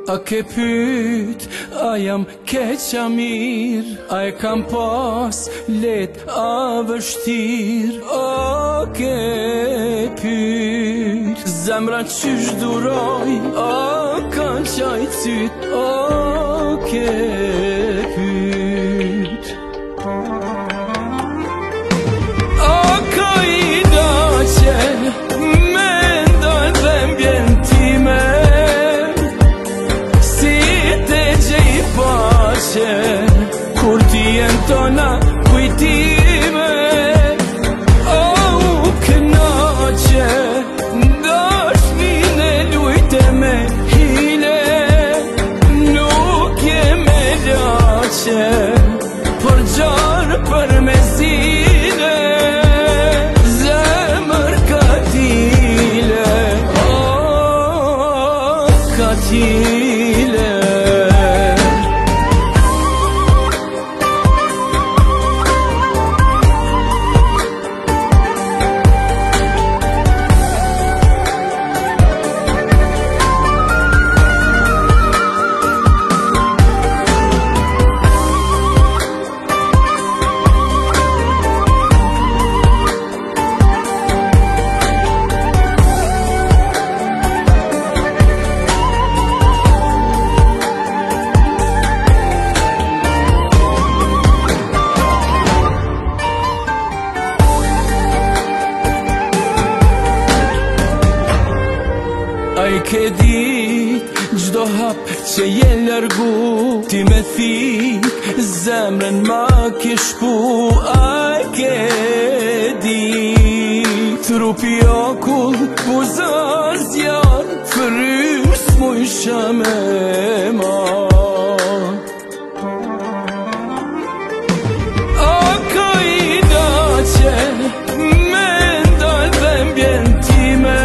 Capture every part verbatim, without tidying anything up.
A ke pyt, a jam keqa mir, a e kam pas let a vështir. A ke pyt, zemra qysh duroj, a kan qaj cyt. A ke pyt, a ka i da që me ndoj dhe mbjen time, kur ti jen tona kujtime. O u kënaqe, dashnin e lujte me hile, nuk je me laqe, për gjarë për me zile, zemër katile. O katile, a i ke dit, gjdo hap që je lërgu, ti me thik, zemrën ma ke shku. A i ke dit, trupi okull, buzar zjar, frys mu isha me ma. A ka i da që me ndoj dhe mbjen time,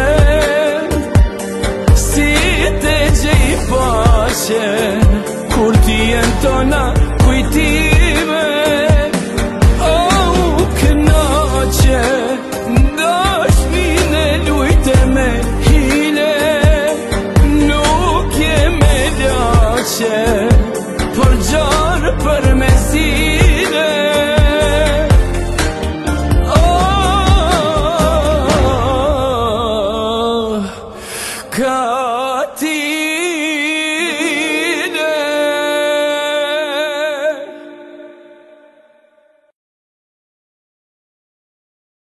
kur ti jen tona kujtime. O u kënaqe, dashnin e lujte me hile, nuk je me laqe, për gjarë për me zile. O ka